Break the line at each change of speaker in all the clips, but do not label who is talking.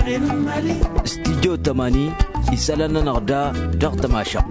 استديو 80 يسألنا نغدا دغت ما شق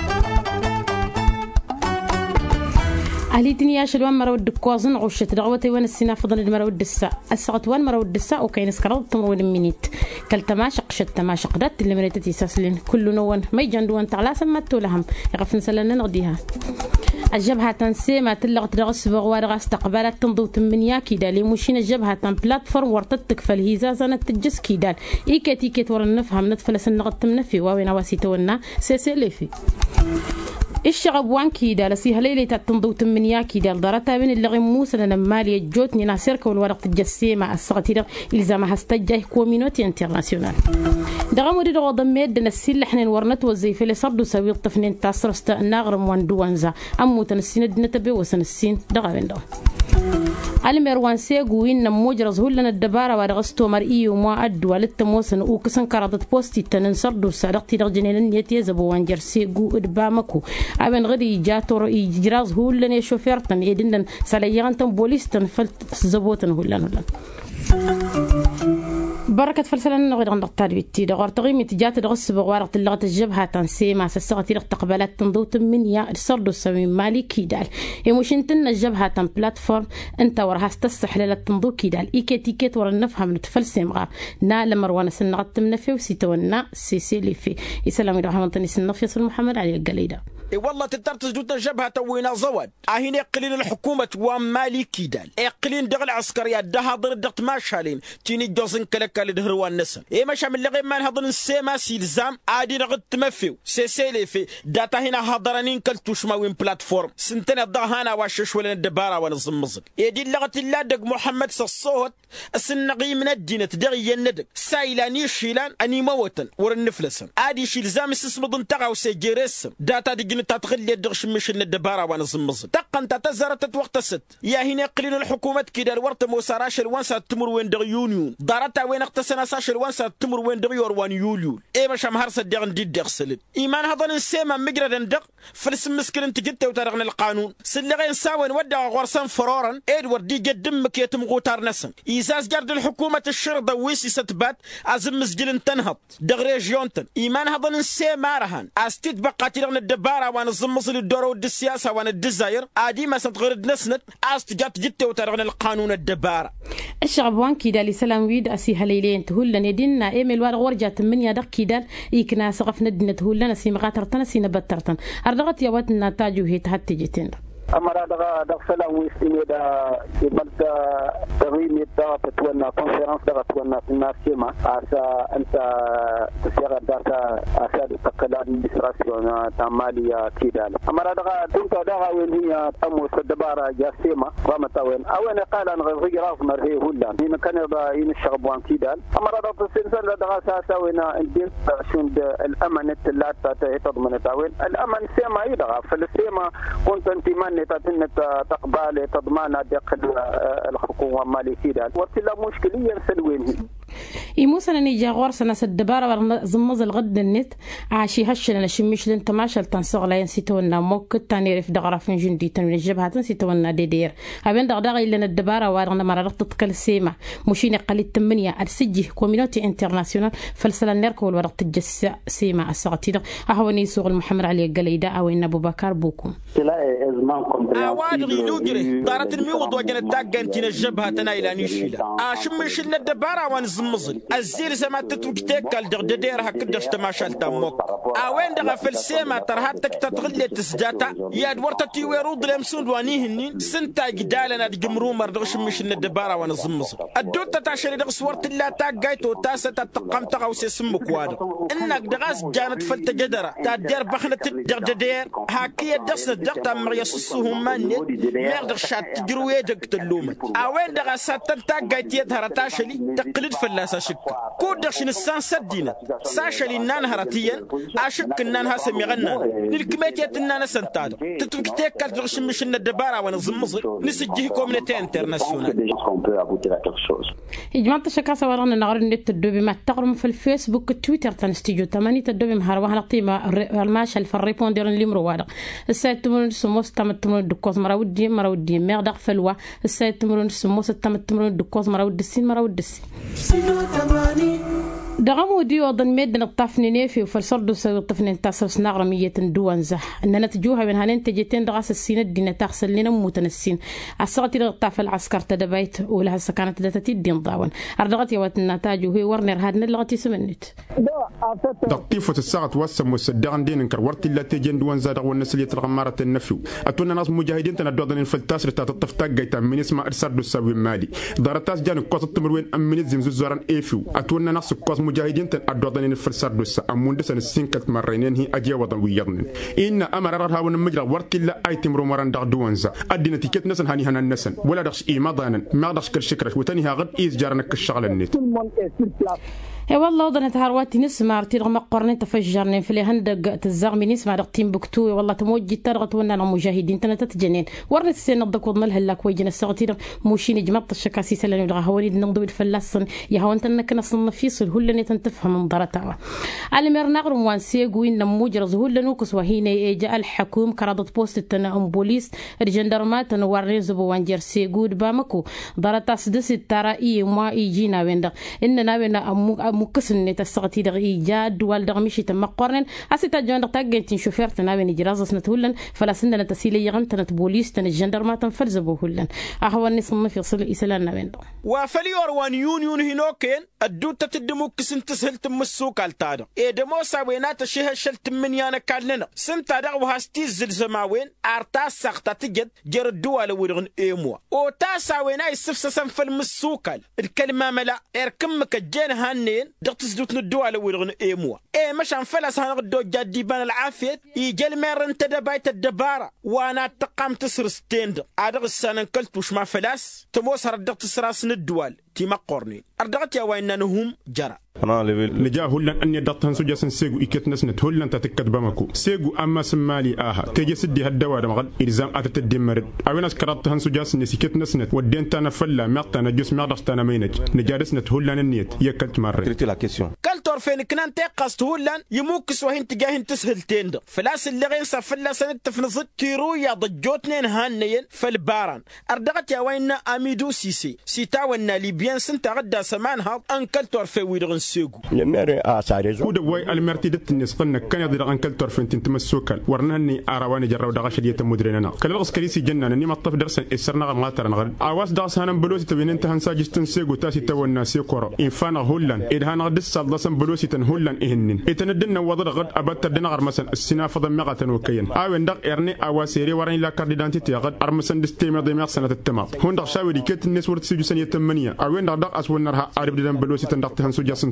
أهلي دنيا شلون مرود كوازن عشت دعوتي وين السنة فضل المرود الساء السقط وين مرود الساء وكاين سكرات تمرود منيت كلت ما شق شت ما شق دات اللي مريتي ساسلين كل نون ما يجندون تعلا سمتوا لهم يغفن سلنا نغديها الجبهة تنسي ما تلغت درس بغوار استقبلت تنضوت من يا كيدا لي مشين الجبهة تن بلاتفورم ورتتك فالهيزازة نتجس كيدال إيكت ورا نفهم نتفلس النغط منفي وين واسيتونا سيسي في الشغب وان كيدا لسيها ليلة تنضوت من يا كيدا الضرطة بين اللي موسى لنا مالي جوتني ناصرك والورق الجسيمة الصغيرة إلزامها استجاه كومينوتي انترناسيونال دغم ودي دغ ضميد نسيل لحنا ورنت وزيف اللي صردو سوي الطفنين تاصر استناغرم واندوانزا أمو تنسين دنتبي وسنسين دغم دغ المروان سيغوين نموجرز هولنا الدبارة ورغستو مرئي وما أدوا للتموسن وكسن كرادت بوستي تننصردو سارقتي دغجنين نيتي زبوان جرسيغو إدبامكو أبن غدي جاتور إجراز هولنا يشوفيرتن يدنن ساليانتن بوليستن فلت زبوتن هولنا بركة فلسلنا غير عند التربية دغور تغيم تجات دغس بغوارة اللغة الجبهة تنسي مع سسغتي تقبلت تنضوت من يا الصرد السوي مالي كيدال يمشنتن الجبهة تن بلاتفورم انت ورها استصح للتنضو كيدال ايكيت ورا نفهم نتفلسي مغا نا لمروان سنغت منفي وسيتونا سيسي لي في يسلم رحمة الله سنفيس محمد علي القليدة
والله تقدر تجدود الجبهة توينا زود أهين يقلين الحكومة ومالي كيدال يقلين دغل العسكريات ده ضد دغت ماشالين تيني دوزن كلك لدهروان نسن مش من لغي ما نهضن السيما سيلزام عادي رغد تمفيو سيسيلي في داتا هنا هضرانين كلتوش ماوين بلاتفورم سنتين الضهانا واشش ولا الدبارة ونظمزل يدي اللغة الله دق محمد سصوت السنقي من الدين تدغي يندق سايلاني شيلان أني موتن ورنفلسن عادي شيلزام سسمضن تغاو سيجيرسن داتا دي تتغلي الدغش مش الدبارة ونظمزل تقن تتزرت وقت ست يا هنا قليل الحكومة كده الورت موسراش الوانسا تمر وين دغ يونيون دارتا وين اقتسنا ساشر وانسا تمر وين دغيور وان يوليول مش مهرس دغن دي دغسل ايمان هذا السيما مجرد دغ فلس مسكن انت جت وترغن القانون سلغين ساوين ودع غرسان فرورا ادوارد دي قدمك يتم غوتار نسن ايزاز جرد الحكومة الشرطة ويسي ستبات ازم مسجل تنهض دغ ريجيونتن ايمان هذا السيما رهن استيت بقى ترغن الدبارة وان الزمصل الدورو السياسة وان الدزاير ادي ما ستغرد نسنت استجات جت وترغن القانون الدبارة
الشعب وان كيدا لسلام ويد أسيها ليلين تهولن يدينا إيميل ورجعت من يدق كيدال يكنا سقف ندنا تهولن سيمغاترتنا سينبترتن أردغت يواتنا تاجو هي تهتي جتين
أمر هذا سلام ويستمي دا يبلد تغيمي دا تتوانا كونفرنس دا تتوانا في الناسيما أسا أنت تسيغ داتا أسا تقلال الإسراسيون تاماليا كيدال أمر هذا تنك دا وين هي أمو سدبارة جاسيما رامتا وين أوين قال أن غير راف مرهي هولان هنا كان يبا ين الشغبوان كيدال أمر هذا تسنسل دا ساسا وين الدين شند الأمن التلاتة تضمن تاوين الأمن سيما يدغى فالسيما كنت انت من تتنك تقبال تضمان داخل الحكومة المالية وسلا مشكلية سلوين
يموسنا نيجا غور سنة الدبارة زمز الغد النت عاشي هشلنا شمش لن تماشل تنصغ لا ينسيتونا موك تاني رف دغرا فين جندي تنوي الجبهة تنسيتونا دير هبين دغدغي لنا الدبارة وارغنا مرة تتكل سيما مشين قليل تمنية السجي كومينوتي انترناسيونال فلسلا نركو والورق تجس سيما السغتي أهوني سوق المحمد علي القليدة أو إن أبو بكر بوكم
أوادغي لوجري دارت الميوض وجن تاجن تين الجبهة تنايلا نيشيلا شمش لنا الدبارة ونزمزل الزير زما تتوكتك الدغدير هكذا تماشال تموك وين دغ في السيما ترهاتك تتغلي تسجاتا يا دورتا تيويرود لمسون وانيهنين سنتا جدالنا دجمرو مردغ شمش لنا الدبارة ونزمزل الدوتا تاشري دغ صورت لا تاجايتو تاسه تقم تغوس اسمك واد انك دغاس جانت فلت جدره تدير بخنه الدغدير هاكيه دسه دغتا مريسسهم من مردغ شات تجروي دغ تلومت وين دغ ساتن تاجايتي تهرتاشلي تقليد فلاسه شك كودش نسان سدينا ساشلي نان هرتيا اشك نان هاسم يغنى للكميتيات نان سنتاد تتوكتك كالغش مش الدبارة ونزمز نسجيه كوميونيتي انترناسيونال
يا جماعة الشكاسة ورانا نغر النت الدوبي ما تقرم في الفيسبوك تويتر تنستيجو تمانية الدوبي مهروها نقيمة الماشا الفريبون ديرن اللي مروادة السايت تمرون سموس تمت تمرون الدكوز مراودي ميغدق فلوة السايت تمرون سموس تمت تمرون الدكوز مراود السين مراود السين دغمو دي وضن ميدن الطفن نيفي وفلسردو سوي الطفن تاسر سناغر مية دوان زح أننا تجوها من هالين تجيتين دغاس السين الدين تغسل لنا موتنسين الصغتي لغطاف العسكر تدبيت ولها سكانت داتتي الدين ضاون أردغتي واتناتاج وهي ورنر هادن اللغتي سمنت
دقيفة الساعة توسم وسدغن دين انكر ورتي لا تجين دوان زادغ والنسلية الغمارة النفيو أتونا ناس مجاهدين تندوضن الفلتاسر تاتطفتاق جيتا من اسم إرسال السوي مالي دارتاس جان قوس التمروين أمني زمزوزوران إيفيو أتونا ناس قوس مجاهدين تندوضن الفلسار دوسا أموندسن السنكت مرينين هي أجي وضن ويرنن إن أمر رها ونمجرى ورتي لا أيتم رومران دغ دوانزا أدينا تيكت نسن هاني هنا النسن ولا دغش إيما ضانا ما دغش كل شكرش وتانيها غد إيز جارنك الشغل النت
والله ضنت هارواتي نسمع رتيرغ قرنين تفجرنين في هندق تزغمي نسمع رقتين بكتوي والله تموجي ترغت ونا مجاهدين تنتتجنين ورنت السنة ضك وضن لها لك ويجنا السغتير موشيني جمط الشكاسي سلاني ودغا هوني ننضو الفلاسن يا هون تنكنا صنفيص الهلني تنتفهم من ضرتها على مرنغر وان سيغو ان موجرز هلنو كسوهيني جاء الحكوم كرادت بوست تنهم بوليس الجندرمات نورين زبو وانجر سيغو بامكو ضرتا سدس الترائي ما يجينا وين اننا وين مكسن تسقطي دغ إيجاد والدغ مشي تم قرن أسيتا جندر تاجنتين شوفير تناوين جرازة نتهلن فلا سندنا تسيلي يغن تنت بوليس تن الجندر ما تنفرزبو هلن أهو النصن في صل إسلام وين
وفليور وان يون هنوكين الدوتة تدمو كسن تسهل تمسوك التادا إدمو ساوينات الشيء شلت من يانا كالنا سنتا دغ وهاستي زلزماوين أرتا ساقتا تجد جر الدول ورغن إيموا وتا ساوينا يسفسسن في المسوكال الكلمة ملا إركمك الجين هانين دقت سدوت ندو على ورغن إيموا مشان فلس هنغدو جادي بان العافية يجل ميرن تدبايت الدبارة وانا تقام تسر ستيند عادغ السنة كلت وش ما فلاس تموس هردقت سراس ندوال تيما قرنين أردغت يا وينانهم جرى
لجا هولن أن يدقتهن سجاسن سيغو إكت نسنت هولن تتكت بمكو سيغو أما سمالي تيجي سدي هالدوار مغل إلزام أتت الدمرد أويناس كراتهن سجاسن سيكت نسنت ودين تانا فلا مقتنا جس مقدستانا مينج نجارسنت هولن النيت يكلت مرة
كالتور فين كنان تيقصت هولن يموكس وهين تجاهن تسهل تيند فلاس اللي غين سفلا سنة تفنزت تيرو يا ضجوتنين هانيين فالباران أردغت يا وين أميدو سيسي سيتاونا ليبيان سنت غدا سمانها أن كالتور في ويرغن
كود واي المرتي دت نسقنا كان يضير أنكل تورفين تمسوكل ورنهني أرواني جرّو دغش ديت مدرنا كل العسكريسي جنّا نني مطف درس السرنا غماتر نغل أواس دغس هنم بلوسي تبين أنت هنساجس تنسيق وتاسي تونا سيكورا إنفان هولن إذا هنقدس صدّسن بلوسي تنهولن إهنن إتندنا وضر غد أبتر دنا غر مثلا السنا فضل مغة وكين أو ندق إرني أواسيري وراني لا كارديدانتي تيغد أرمسن دستيم ديمير سنة التمام هون دغ شاوي دي كت الناس ورت سيجو سنة 8 أو ندق أسون نرها أرب دنا بلوسي تندق هنسو جاسن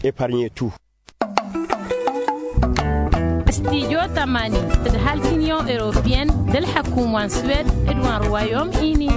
استيجو تماني تدهال كينيو إيروبيان دل حكومة سويد إدوان روايوم إيني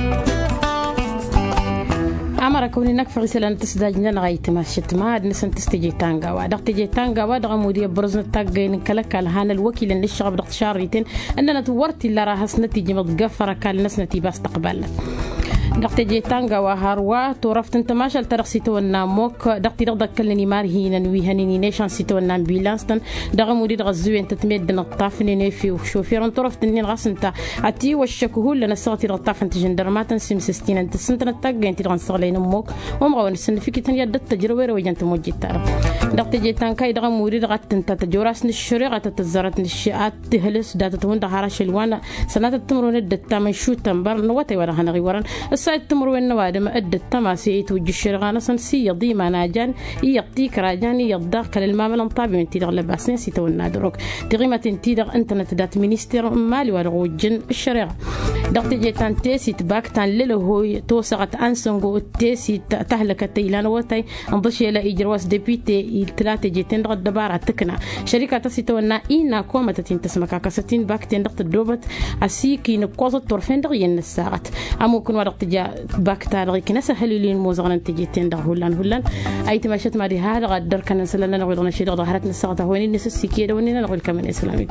أمر كوني نكفر سلان تسداجنا نغايت ما شتما نسن تستجي تانغا ودقت تجي تانغا ودغ مودي برزن تاغين كلك هان الوكيل للشغب دقت شاريتين أننا تورتي لا راهس نتيجة متقفرة كان ناس نتيجة استقبال دقت جي تانغا وهاروا تورفت انت ماشال ترخسيتو الناموك دقت دغ كلني مارهينا ويهنيني نيشان سيتو الامبيلانس دغ مودي دغ زوين تتمد نطافني في وشوفير تورفت اني غاس انت اتي وشكوه لنا صوتي الطاف انت جندرمات سيم 60 انت سنت نتاغ انت دغ صغلين موك ومغو نسن فيك تن يد التجربه وجنت موجي تعرف دقت جي تانكاي دغ مودي دغ انت تجوراس الشريعه تتزرت الشيات تهلس دات تون دهارش الوانا سنات التمرون الدتا من شو تنبر نوتي ولا هنغي ورن السايد تمر النوادم أدت تماسي توجي الشرغانة سنسي يضي ما ناجان يعطيك راجان يضاق كالمامل طابي من تيدغ لباسين سيتو النادروك تغيمة تيدغ انترنت دات مينيستير مالي ورغوجن الشريعة دقت جيتان تيسي تباكتان للهو توسغت أنسنغو تيسي تهلك التيلان وتاي انضشي إلى إجرواس ديبيتي الثلاثة جيتين دغ الدبارة تكنا شركة تسيتو النا إينا كومة تنتسمكا كاستين باكتين دقت الدوبت أسيكي نقوز الطرفين دغيين الساعات أموكن ودقت جا باكتار غيك نسهل لين موزغن تجيتين ده هلان أي تمشت ما دي هذا غدر كان نسلنا نقول نشيد ظهرت نسقط هوني نسس كيدا ونينا نقول كمان إسلامي